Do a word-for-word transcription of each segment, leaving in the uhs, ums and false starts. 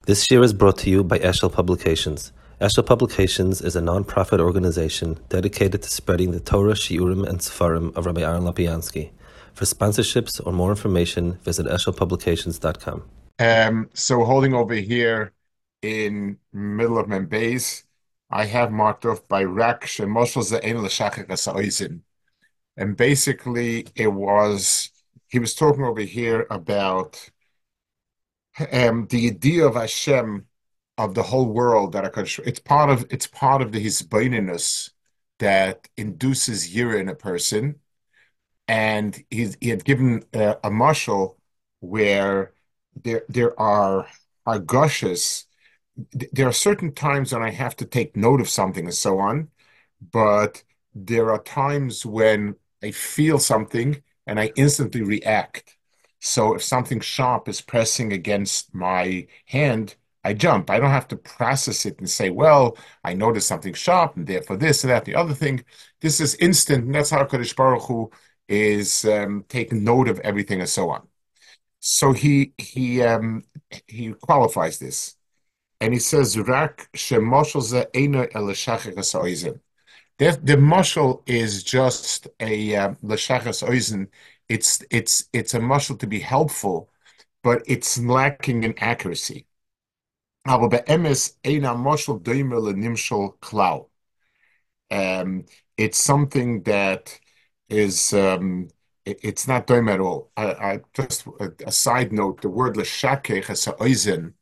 This year is brought to you by Eshel Publications. Eshel Publications is a non-profit organization dedicated to spreading the Torah, Shiurim, and Sefarim of Rabbi Aaron Lapiansky. For sponsorships or more information, visit eshel publications dot com. Um, so holding over here in middle of Membeis, I have marked off by Rak Shemoshel Ze'en L'Shachar Ha'Sa'oizin. And basically it was, he was talking over here about um, the idea of Hashem, of the whole world, that I it's part of it's part of the hisbaininus that induces yira in a person. And he's, he had given uh, a mashal where there there are are gushes. There are certain times when I have to take note of something and so on, but there are times when I feel something and I instantly react. So if something sharp is pressing against my hand, I jump. I don't have to process it and say, well, I noticed something sharp and therefore this and that, the other thing. This is instant, and that's how Kadosh Baruch Hu is um, taking note of everything and so on. So he he um, he qualifies this, and he says, "Rak shemoshel ze eino el l'shachar ha'sa'oizin." The the mashal is just a uh, l'shachar ha'sa'oizin. It's it's it's a mashal to be helpful, but it's lacking in accuracy. Aber be'emes eina mashal doimer lenimshal klau. Um, it's something that is um, it, it's not doim at all. I, I just a, a side note: the word l'shakech ha'sa'oizin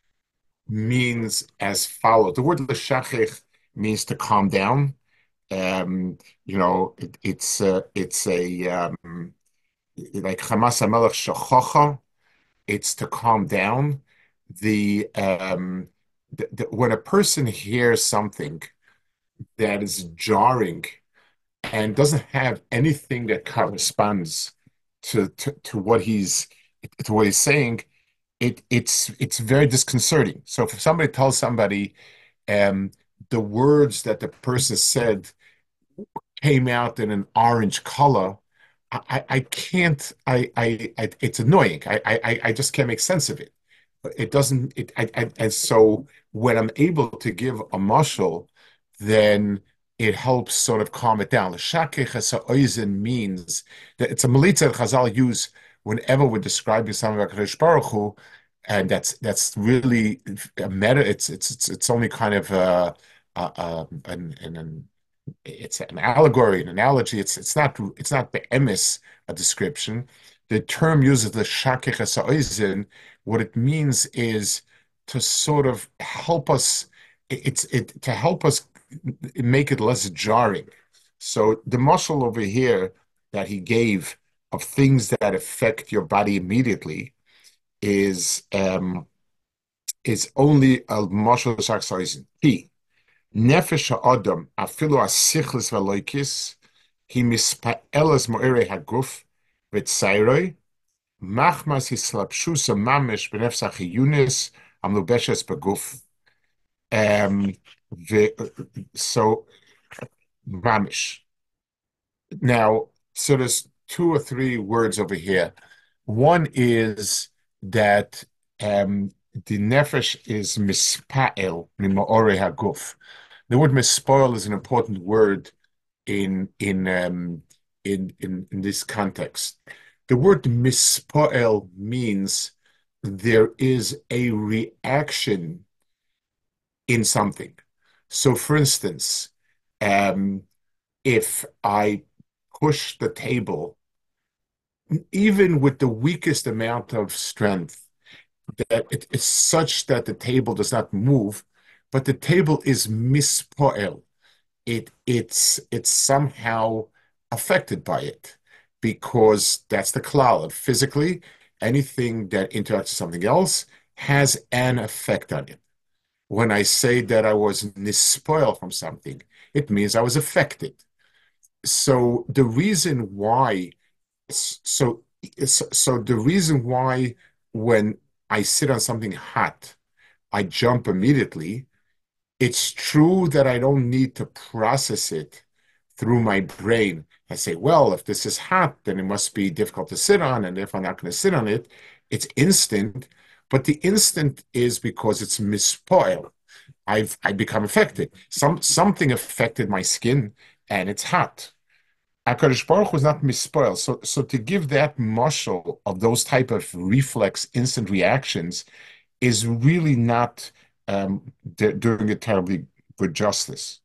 means as follows. The word l'shakech means to calm down. Um, you know, it, it's uh, it's a um, like Hamas Hamelech Shachocha. It's to calm down. The, um, the, the when a person hears something that is jarring and doesn't have anything that corresponds to, to, to what he's to what he's saying, it it's it's very disconcerting. So if somebody tells somebody um, the words that the person said came out in an orange color, I, I can't I, I I it's annoying. I, I I just can't make sense of it. It doesn't it I, I, and so when I'm able to give a mashal, then it helps sort of calm it down. L'shakech ha'sa'oizin means that it's a melitza that Chazal use whenever we're describing something about Kadosh Baruch Hu, and that's that's really a meta. It's it's it's it's only kind of a, a, a an, an, an it's an allegory, an analogy. It's it's not it's not the emis a description. The term uses the shakech ha'sa'oizin. What it means is to sort of help us. It's it to help us make it less jarring. So the muscle over here that he gave of things that affect your body immediately is um is only a muscle shakech. P. Nefesh ha'adam, afilu ha'sichlis v'loikis, he mispa'elas mo'ere ha'guf v'tzairoi, machmas hislapshus ha'mamesh b'nefesh ha'chiyunis, amlubeshes b'guf. Um, so, mamish. Now, so there's two or three words over here. One is that um, the nefesh is mispa'el mima'ore ha'guf. The word mispoil is an important word in in um, in, in in this context. The word mispoil means there is a reaction in something. So, for instance, um, if I push the table, even with the weakest amount of strength, that it is such that the table does not move, but the table is mispoel. It it's it's somehow affected by it because that's the klal. Physically, anything that interacts with something else has an effect on it. When I say that I was nispoil from something, it means I was affected. So the reason why, so so the reason why when I sit on something hot, I jump immediately. It's true that I don't need to process it through my brain. I say, well, if this is hot, then it must be difficult to sit on, and if I'm not going to sit on it, it's instant. But the instant is because it's mispoil. I've I become affected. Some something affected my skin and it's hot. HaKadosh Baruch Hu is not mispoiled. So, so to give that muscle of those type of reflex instant reactions is really not um, doing it terribly good justice.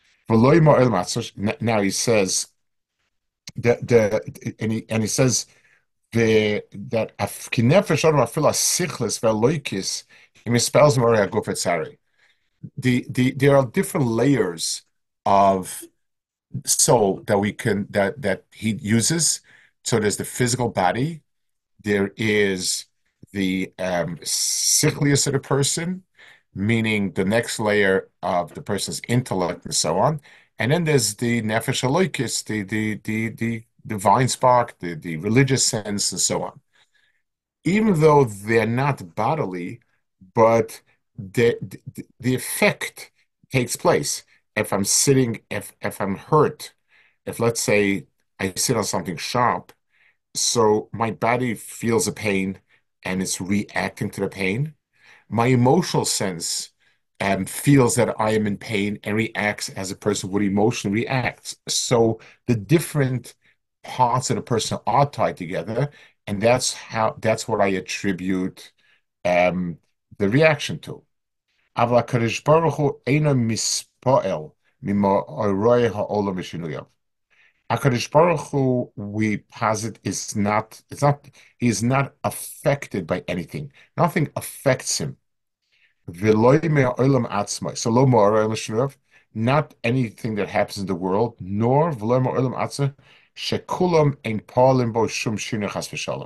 Now he says that the and he and he says the that kinefesh adam afila sichlis veloikis he misspells more agufetzari. The the there are different layers of soul that we can that that he uses. So there's the physical body, there is the um, sickliest of the person, meaning the next layer of the person's intellect and so on. And then there's the nefesh halokis, the the the the divine spark, the, the religious sense, and so on. Even though they're not bodily, but the, the the effect takes place. If I'm sitting, if if I'm hurt, if let's say I sit on something sharp, so my body feels a pain and it's reacting to the pain. My emotional sense um, feels that I am in pain and reacts as a person would emotionally react. So the different parts of the person are tied together, and that's how that's what I attribute um, the reaction to. Avla Kadosh Baruch Hu eino mispoel mimo oroi ha'olam v'shinuyav. HaKadosh Baruch Hu, we posit, is not, it's not, he is not affected by anything. Nothing affects him. V'loi me'olam atzmai. So lo me'olam shnuv, not anything that happens in the world, nor v'loi me'olam atzmai, shekulam ein palim bo shum shinu chas v'shalom.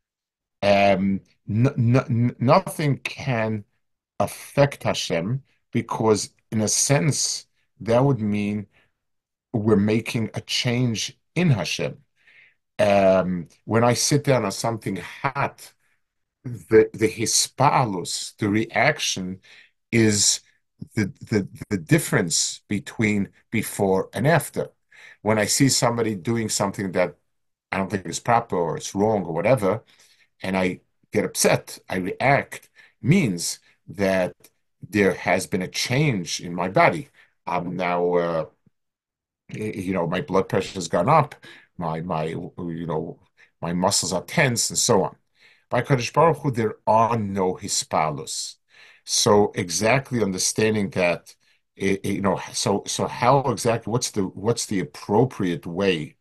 Um, n- n- nothing can affect Hashem because, in a sense, that would mean we're making a change in Hashem. Um, when I sit down on something hot, the the hispalus, the reaction, is the, the the difference between before and after. When I see somebody doing something that I don't think is proper or it's wrong or whatever, and I get upset, I react, means that there has been a change in my body. I'm now uh, you know, my blood pressure has gone up, my my you know, my muscles are tense, and so on. By Kadosh Baruch Hu, there are no hispalus. So exactly understanding that, it, you know, so so how exactly what's the what's the appropriate way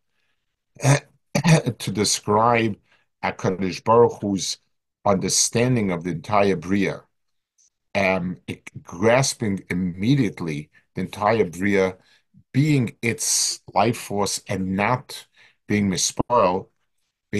to describe Kadosh Baruch Hu's understanding of the entire bria, um, it, grasping immediately the entire bria being its life force and not being mispoiled. So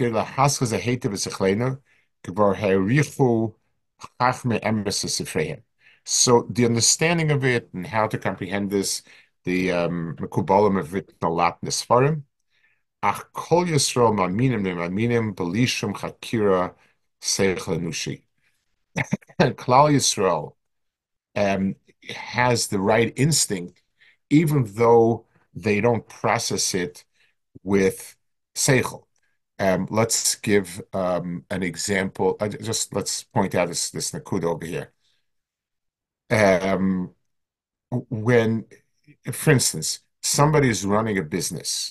the understanding of it and how to comprehend this, the um, Mekubalim have written a lot in the Sfarim. Ach kol Yisrael ma'aminim le'ma'aminim b'lishum chakira seichel enushi. Klal Yisrael um, has the right instinct, even though they don't process it with seichel. Um, let's give um, an example. Uh, just let's point out this this nakuda over here. Um, when, for instance, somebody is running a business,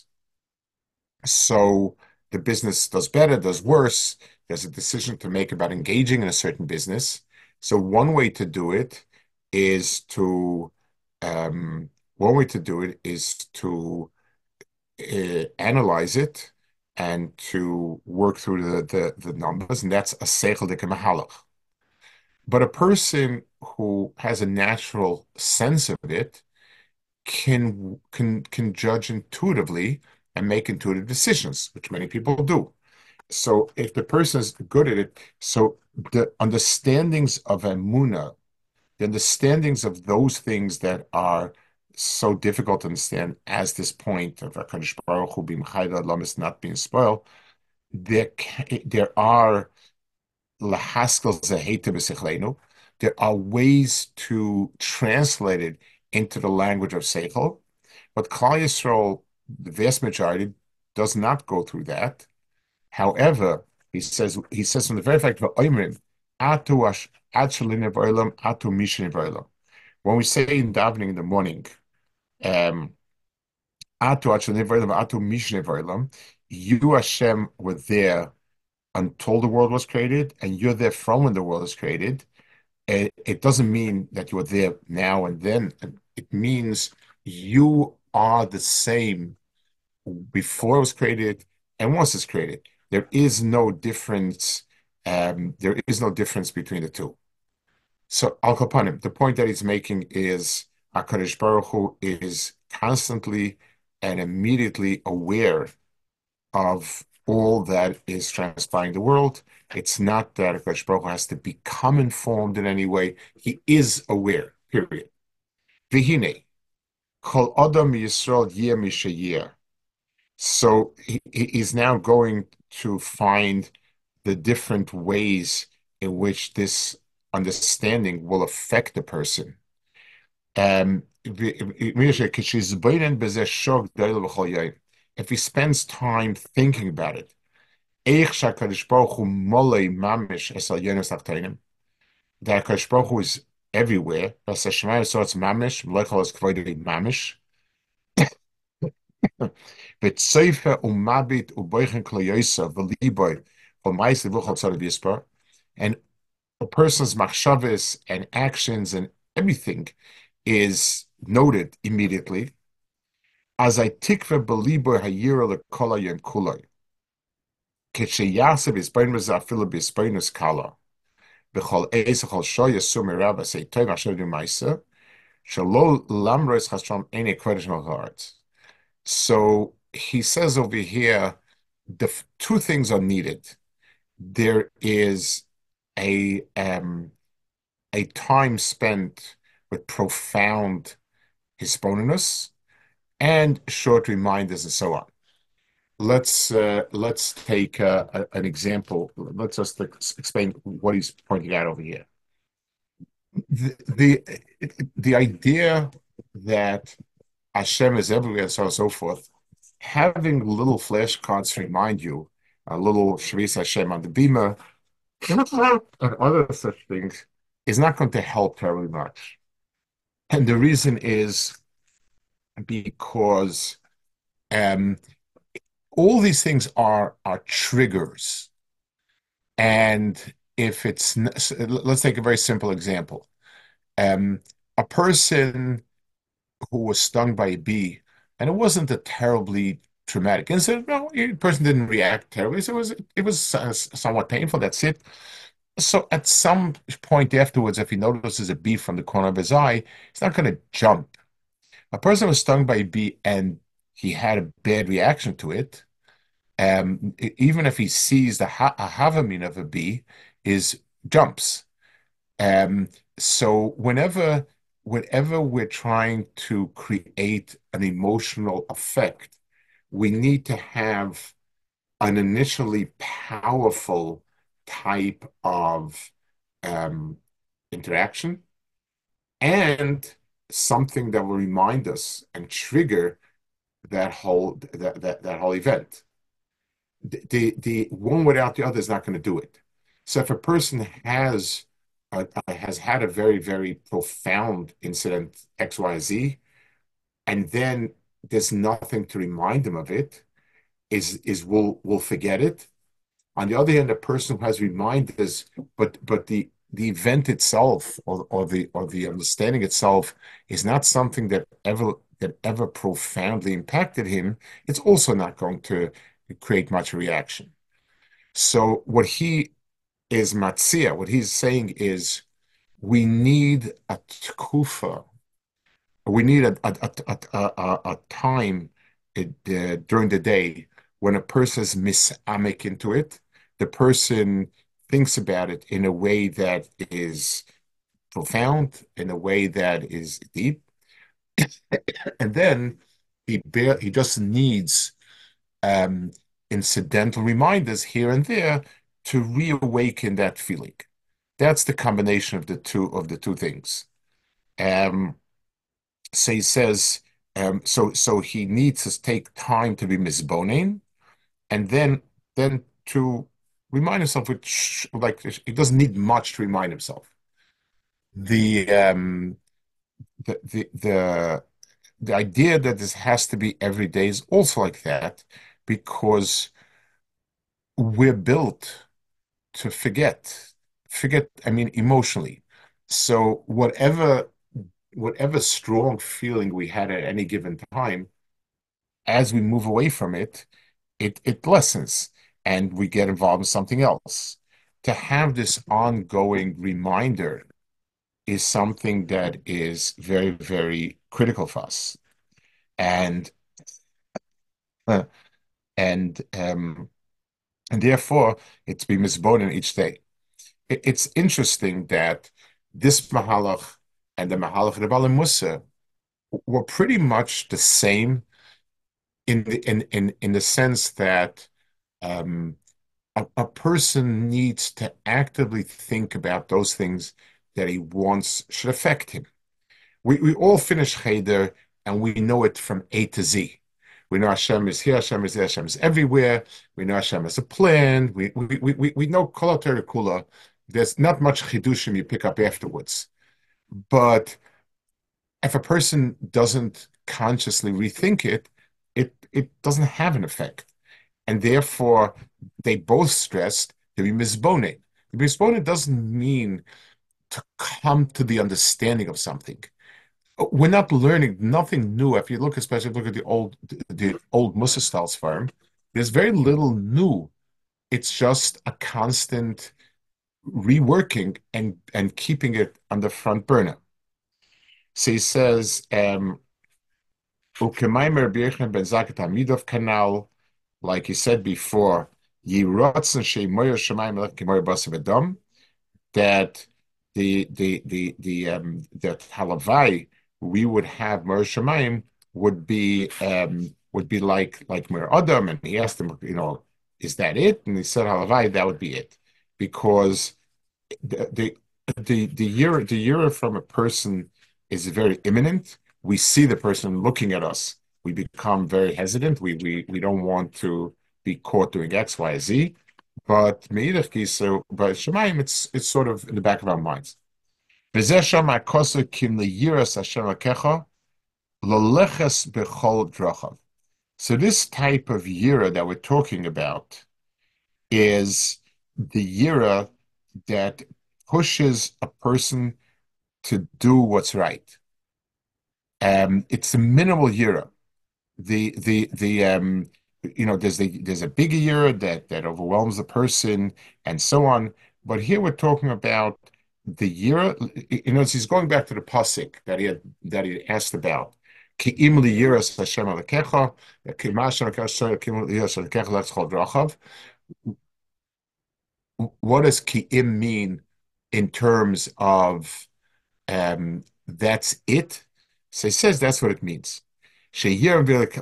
so the business does better, does worse. There's a decision to make about engaging in a certain business. So one way to do it is to um, one way to do it is to uh, analyze it and to work through the, the, the numbers, and that's a seichel de kemahalach. But a person who has a natural sense of it can can can judge intuitively and make intuitive decisions, which many people do. So if the person is good at it, so the understandings of Emunah, the understandings of those things that are so difficult to understand as this point of HaKadosh Baruch Hu being Chayda is not being spoiled, there, there are lahaskel zeheta b'sichlenu, there are ways to translate it into the language of Seichel, but Klal Yisrael, the vast majority, does not go through that. However, he says he says from the very fact of Oimrim, Atu ash Atshulin Olam, Atu Mishin Olam. When we say in davening in the morning, um, Atu Atshulin Olam, Atu Mishin Olam, you Hashem were there until the world was created, and you're there from when the world is created. It, it doesn't mean that you are there now and then. It means you are the same before it was created and once it's created. There is no difference. Um, there is no difference between the two. So Al Kapanim, the point that he's making is HaKadosh Baruch Hu is constantly and immediately aware of all that is transpiring in the world. It's not that HaKadosh Baruch Hu has to become informed in any way. He is aware, period. Vihine, Kol Adam Yisrael Yeh Mishayeh. So he, he's now going to find the different ways in which this understanding will affect the person. Um, if he spends time thinking about it, that HaKadosh Baruch Hu is everywhere. And a person's machshavas and actions and everything is noted immediately. As I tikva belibo hayira lekola yom kulay. Kesheyasev is bain afilu bispainus kala. B'chol eis b'chol shoya sumirav asay tov asher dumaisa. Shalo lamros chasham ene kodesh malcharetz. So he says over here, the two things are needed. There is a um, a time spent with profound hisbonenus and short reminders and so on. Let's uh, let's take uh, a, an example. Let's just explain what he's pointing out over here. The the, the idea that Hashem is everywhere and so on and so forth, having little flashcards to remind you, a little Shvis Hashem on the Bima, and other such things, is not going to help terribly much. And the reason is because um, all these things are are triggers. And if it's, let's take a very simple example. Um, a person who was stung by a bee, and it wasn't a terribly traumatic incident. No, the person didn't react terribly. So it was it was uh, somewhat painful. That's it. So at some point afterwards, if he notices a bee from the corner of his eye, he's not going to jump. A person was stung by a bee and he had a bad reaction to it. Um, even if he sees the ha a havamin of a bee, is jumps. Um, so whenever whenever we're trying to create an emotional effect, we need to have an initially powerful type of um, interaction and something that will remind us and trigger that whole that that, that whole event. The, the the one without the other is not going to do it. So if a person has uh, has had a very very profound incident X Y Z, and then there's nothing to remind them of it, is is will will forget it. On the other hand, a person who has reminders, but but the the event itself or, or the or the understanding itself is not something that ever that ever profoundly impacted him, it's also not going to create much reaction. So what he is matzia, what he's saying is we need a tkufa, we need a a a, a, a time it, uh, during the day when a person is misamic into it, the person thinks about it in a way that is profound, in a way that is deep, and then he bear, he just needs um, incidental reminders here and there to reawaken that feeling. That's the combination of the two of the two things. Um, so he says, um, so so he needs to take time to be misboning, and then then to remind himself, which like he doesn't need much to remind himself. The um the the the the idea that this has to be every day is also like that because we're built to forget. Forget, I mean, emotionally. So whatever whatever strong feeling we had at any given time, as we move away from it, it it lessens and we get involved in something else. To have this ongoing reminder is something that is very, very critical for us. And uh, and um and therefore it's be misboden each day. It, it's interesting that this Mahalach and the Mahalach of Bala Musa were pretty much the same in the in in in the sense that um, a, a person needs to actively think about those things that he wants should affect him. We we all finish Cheder and we know it from A to Z. We know Hashem is here, Hashem is there, Hashem is everywhere. We know Hashem has a plan. We we we we, we know Kol Kula. There's not much chidushim you pick up afterwards. But if a person doesn't consciously rethink it, it it doesn't have an effect. And therefore, they both stressed to be misbone. Misbone doesn't mean to come to the understanding of something. We're not learning nothing new. If you look, especially look at the old the old Musa styles farm, there's very little new. It's just a constant reworking and and keeping it on the front burner. So he says, um, Ukemaimer Birchen ben Zakat Hamidov Canal, like he said before, Yirotzen Shemoyer Shemaim Lech Kemoyer Basavedom, that the the the the um that Halavai we would have Mer Shemaim would be um would be like like Mer Adam, and he asked him, you know, is that it? And he said Halavai, that would be it, because the the the the year the year from a person is very imminent. We see the person looking at us. We become very hesitant. We we we don't want to be caught doing X, Y, Z. But meidach gisa, but Shemaim, it's it's sort of in the back of our minds. V'zeh shama kosa kim leyiras Hashem akecha loleches bechol drachav. So this type of yira that we're talking about is the yira that pushes a person to do what's right. Um, it's a minimal yira. The the the um you know there's the there's a bigger yira that that overwhelms the person and so on. But here we're talking about the yira. You know, he's going back to the pasuk that he had that he asked about. Ki im li yiras Hashem alekecha, ki ma Hashem alekecha, ki im li yiras alekecha lechol drachav. What does ki'im mean in terms of um, that's it? So he says that's what it means. Now.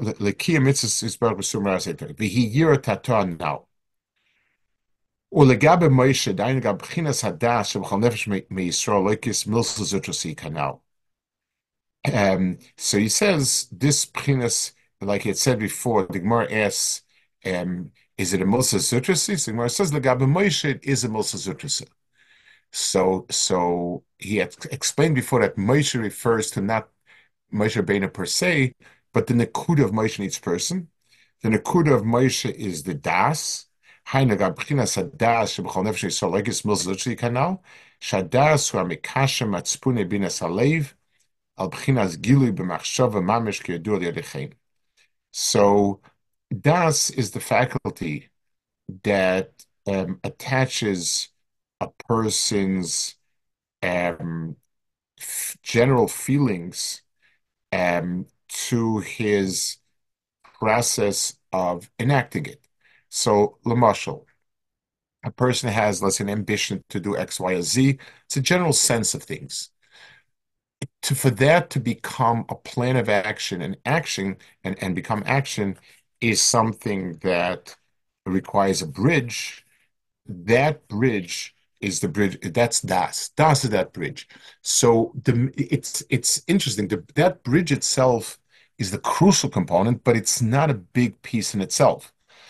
ולגבי מוישה, דהיינו גם בחינס הדעת שבכל נפש מישראל לא יכיס מילסה זוטרסי כנ"ל. Um, so he says this pchinas, like it said before, the Gemara asks, um, is it a Milsa Zutrasi? So the Gemara says, Lagabe Moshe, it is a Milsa Zutrasi. So, so he had explained before that Moshe refers to not Moshe Rabbeinu per se, but the Nakuda of Moshe in each person. The Nakuda of Moshe is the Das. Hainagab pchinas hadas shebchol nefesh yisrael legis Milsa Zutrasi kanal. Shadas hu amikashem atspune binas halev. So das is the faculty that um, attaches a person's um, f- general feelings um, to his process of enacting it. So, lamashal, a person has, let's say, an ambition to do X, Y, or Z. It's a general sense of things. To, for that to become a plan of action and action and, and become action is something that requires a bridge. That bridge is the bridge. That's Das. Das is that bridge. So the, it's it's interesting. The, that bridge itself is the crucial component, but it's not a big piece in itself.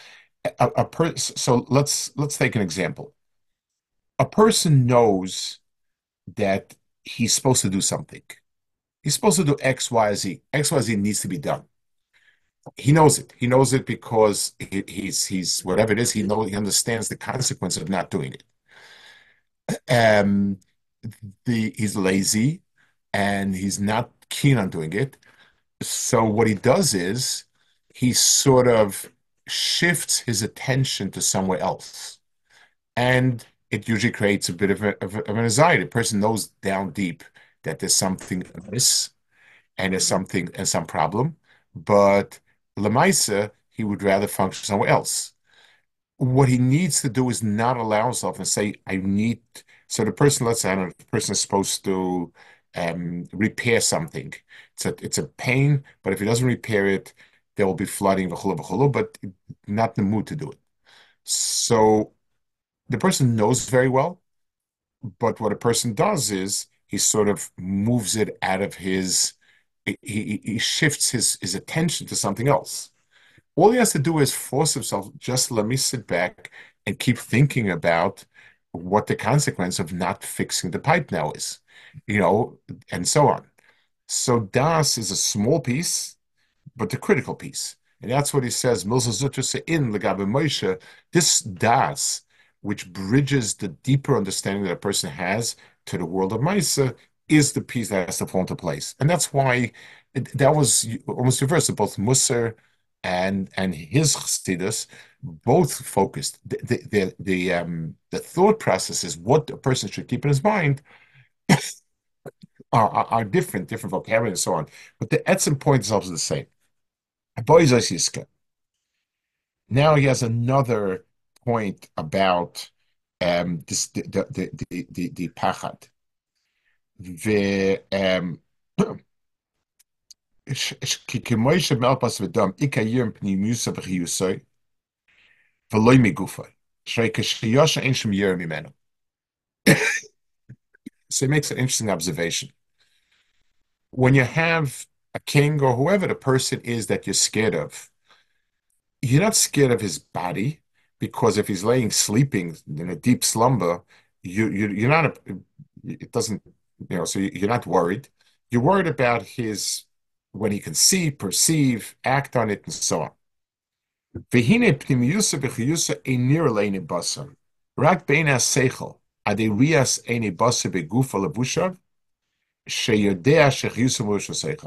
a, a per, so let's let's take an example. A person knows that he's supposed to do something. He's supposed to do X, Y, Z. X, Y, Z needs to be done. He knows it. He knows it because he, he's he's whatever it is. He knows he understands the consequence of not doing it. Um, the he's lazy and he's not keen on doing it. So what he does is he sort of shifts his attention to somewhere else, and it usually creates a bit of, a, of, a, of an anxiety. The person knows down deep that there's something amiss and there's something and some problem, but Lamaisa, he would rather function somewhere else. What he needs to do is not allow himself and say, I need. So the person, let's say, I don't know, the person is supposed to um, repair something. It's a, it's a pain, but if he doesn't repair it, there will be flooding, v'chulu, v'chulu, but not in the mood to do it. So the person knows very well, but what a person does is he sort of moves it out of his, he, he, he shifts his, his attention to something else. All he has to do is force himself, just let me sit back and keep thinking about what the consequence of not fixing the pipe now is, you know, and so on. So Das is a small piece, but the critical piece. And that's what he says, Milza Zutra in Legabe Moshe, this Das, which bridges the deeper understanding that a person has to the world of Maisa, is the piece that has to fall into place. And that's why it, that was almost reversed. Both Musser and and his Chassidus both focused. The, the, the, the, um, the thought process is what a person should keep in his mind are, are, are different, different vocabulary and so on. But the etzem point is also the same. Now he has another point about um, this, the, the, the, the, the, the pachad. The, um, ככמו שמלפס ודם, עיקר פנימיוסה וחיוסוי, ולא מגופוי. שהרי כשיושע אין שום ירא ממנו. So he makes an interesting observation. When you have a king or whoever the person is that you're scared of, you're not scared of his body, because if he's laying sleeping in a deep slumber, you, you you're not a, it doesn't, you know, so you're not worried. You're worried about his, when he can see, perceive, act on it, and so on. V'hine pnimiyusa v'chiyusa einir leini basar. Rak bein ha-seichel, ade rias eini basar begufa levushav, sheyodea shechiyusa v'usha seichel.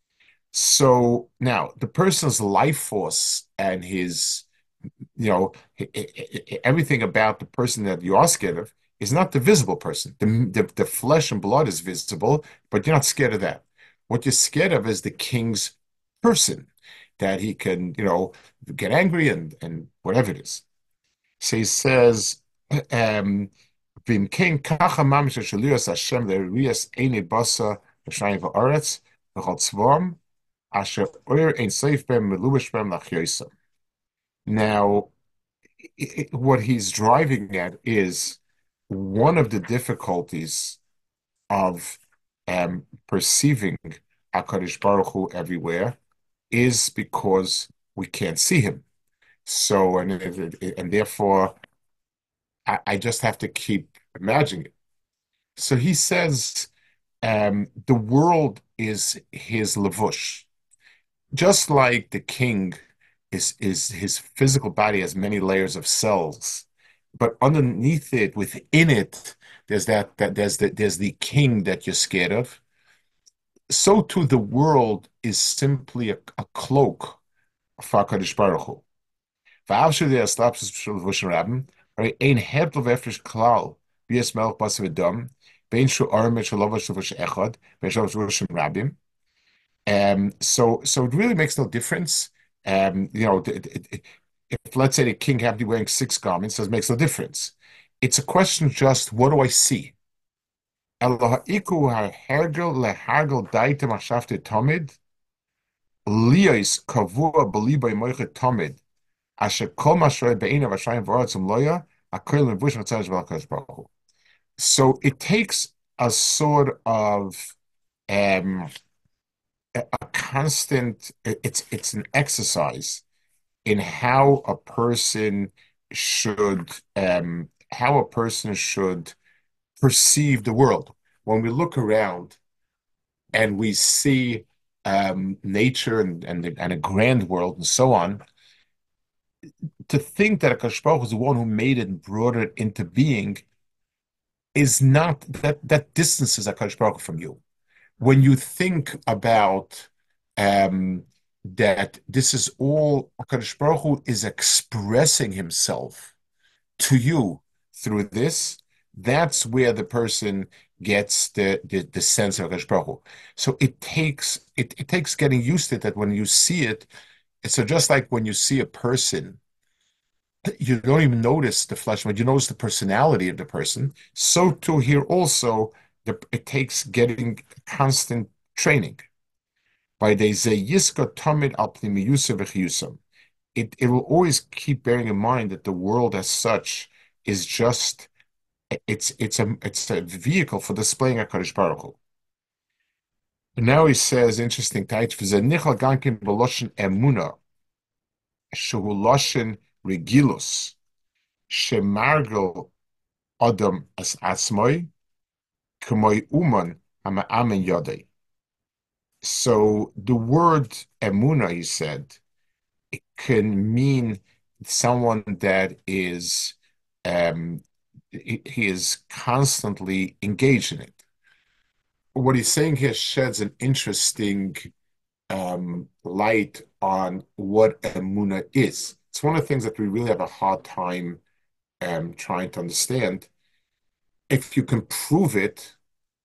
So now the person's life force and his, you know, everything about the person that you are scared of is not the visible person. The, the, the flesh and blood is visible, but you're not scared of that. What you're scared of is the king's person, that he can, you know, get angry and, and whatever it is. So he says, um, Vim king kacha mamish shalias Hashem le'rias eini basa v'shayim v'aretz v'chol tzvom asher oir ein seif bem melubish bem lachyoisam. Now, it, what he's driving at is one of the difficulties of um, perceiving HaKadosh Baruch Hu everywhere is because we can't see him. So, and, and therefore, I, I just have to keep imagining it. So he says, um, the world is his levush. Just like the king is, is his physical body has many layers of cells, but underneath it, within it, there's that, that there's the there's the king that you're scared of. So too, the world is simply a, a cloak for HaKadosh Baruch Hu. V'avshu the aslapsus b'shul v'vushim rabim, right? Ein hebel v'efresh klal b'yes melech bas v'dam, bein shu arim et shalova shluvush echad, bein shalova shluvushim rabim. Um, so, so it really makes no difference. Um, you know, it, it, it, if let's say the king happened to be wearing six garments, it makes no difference. It's a question just, what do I see? Lios kavua beliba moichet tamid, asher kol mashrei be'inav ashayim v'aratzim loya, akol levush v'tzaj v'akadosh baruch hu. So it takes a sort of um, a, a constant. It's it's an exercise in how a person should um, how a person should perceive the world. When we look around and we see um, nature and, and, and a grand world and so on, to think that Akash Baruch Hu is the one who made it and brought it into being is not that that distances Akash Baruch Hu from you. When you think about um, that this is all Akash Baruch Hu is expressing himself to you through this, that's where the person gets the the, the sense of Akash Baruch Hu. So it takes it, it takes getting used to it that when you see it, so just like when you see a person, you don't even notice the flesh, but you notice the personality of the person. So too here also, the, it takes getting constant training. By the Yiska Tamid al Pnimiyusa v'chiyusam. It it will always keep bearing in mind that the world as such is just it's it's a it's a vehicle for displaying HaKadosh Baruch Hu. And now he says, interesting tight, v'zenichal gankin b'loshen emuna, shehu loshen regilus, shemargel adam as atzmoi, k'moi uman ha'ma'amen yodei. So the word emuna, he said, it can mean someone that is um, he, he is constantly engaged in it. What he's saying here sheds an interesting um, light on what emuna is. It's one of the things that we really have a hard time um, trying to understand. If you can prove it,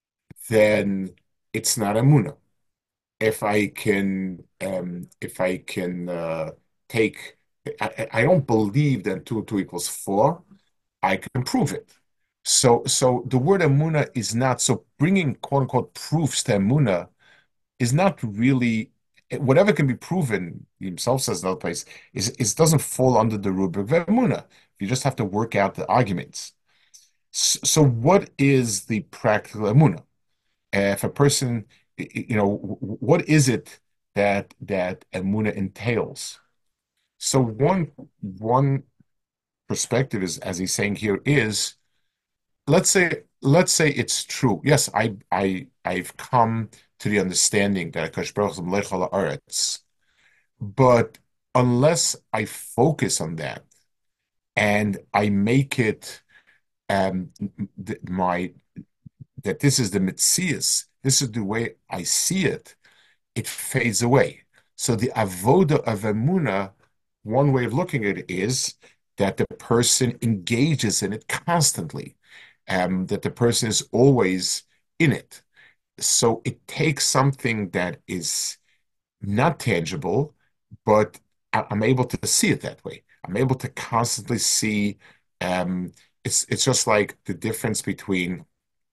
then it's not emuna. If I can, um, if I can uh, take, I, I don't believe that two two equals four. I can prove it. So, so the word emuna is not so bringing quote unquote proofs to emuna is not really whatever can be proven. He himself says in another place is it doesn't fall under the rubric of emuna. You just have to work out the arguments. So, so what is the practical emuna? Uh, if a person, you know, what is it that that emuna entails? So one one perspective is, as he's saying here, is let's say let's say it's true. Yes, I I I've come to the understanding that Hakadosh Baruch Hu is Melech ha'aretz, but unless I focus on that and I make it um th- my that this is the mitzias, this is the way I see it, it fades away. So the avoda of emuna, one way of looking at it is that the person engages in it constantly, um, that the person is always in it. So it takes something that is not tangible, but I- I'm able to see it that way. I'm able to constantly see. Um, it's it's just like the difference between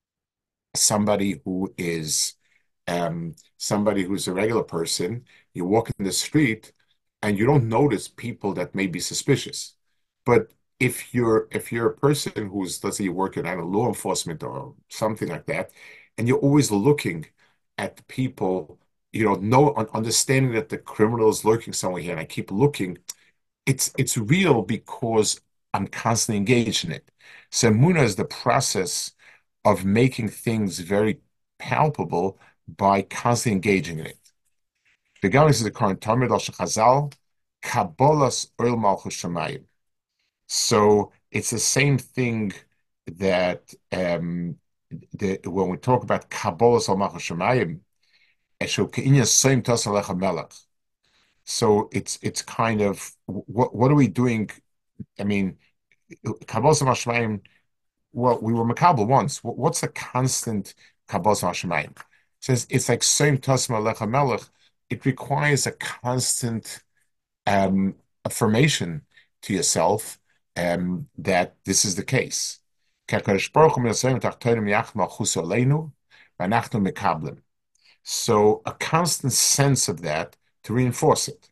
somebody who is um, somebody who's a regular person. You walk in the street and you don't notice people that may be suspicious. But if you're if you're a person who's, let's say you work in, I don't know, law enforcement or something like that, and you're always looking at the people, you know, know understanding that the criminal is lurking somewhere here, and I keep looking, it's it's real because I'm constantly engaged in it. So Muna is the process of making things very palpable by constantly engaging in it. The Gaon is the current Talmud al Shechazal, Kabbalas Oil Malchus Shemayim. So it's the same thing that um, the, when we talk about Kabbalas al Malchus Shemayim, so it's it's kind of what what are we doing? I mean, Kabbalas al Malchus Shemayim. Well, we were Makabal once. What's the constant Kabbalas Hashemayim? It says it's like Soim Tasma Lecha Melech. It requires a constant um, affirmation to yourself um, that this is the case. So a constant sense of that to reinforce it.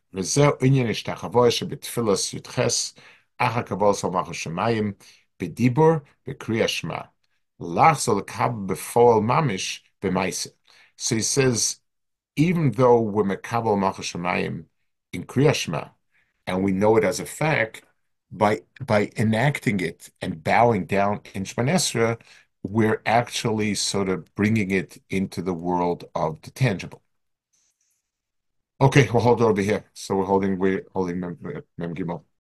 Bedibur bekriya shema. Lach zol kab befol mamish b'maise. So he says, even though we're mekabel malchus shemayim in kriya shema, and we know it as a fact, by by enacting it and bowing down in Shemona Esrei, we're actually sort of bringing it into the world of the tangible. Okay, we'll hold it over here. So we're holding we're holding Mem, Mem Gimel.